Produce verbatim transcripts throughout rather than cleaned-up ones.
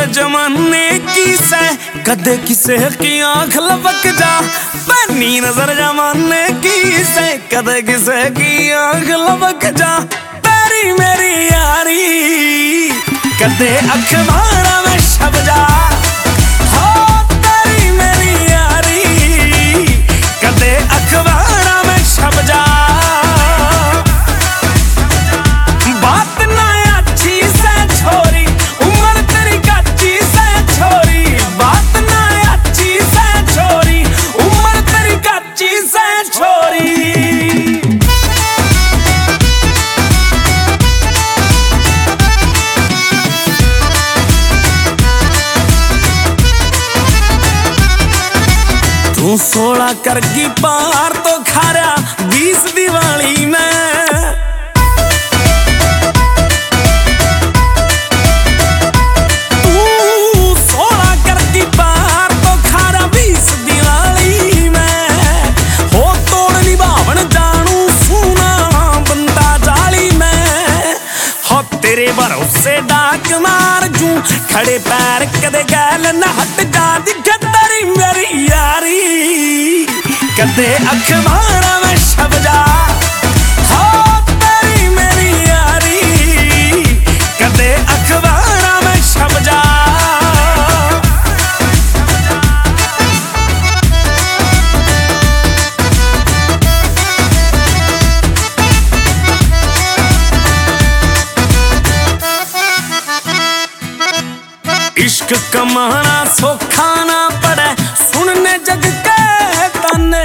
जमाने की से कदे किसे की आंख लपक जा, पैनी नजर जमाने की से कदे किसे की आंख लपक जा। तेरी मेरी यारी कदे अखबार में छप जा, हो तेरी मेरी यारी कदे अखबार में छप जा। तू सोलह करगी पार तो खारा बीस दिवाली में, तू सोलह करगी पार तो खारा बीस दिवाली में। हो तोड़ निभावन जानू सुना बंदा जाली में, हो तेरे भरोसे डाक मार जू खड़े पैर कदे गैल न हट जा। दिखे तेरी मेरी यारी कदे अखबार में छप जा, हो तेरी मेरी यारी कदे अखबार में छप जा। इश्क कमाना सौखा ना पड़े सुनने जग के ताने,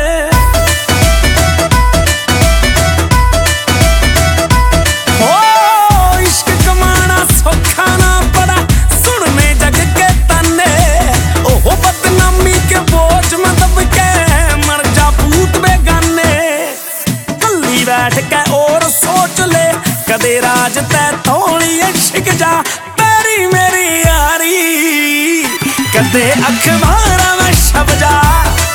हो इश्क कमाना सौखा ना पड़ा सुनने जग के ताने। ओहो बदनामी के बोझ में दब के मर जा भूत बेगाने, कल्ली बैठ के और सोच ले कदे राज तै थोड़ी इश्क जा। तेरी मेरी यारी कदे अखबार में छप जा।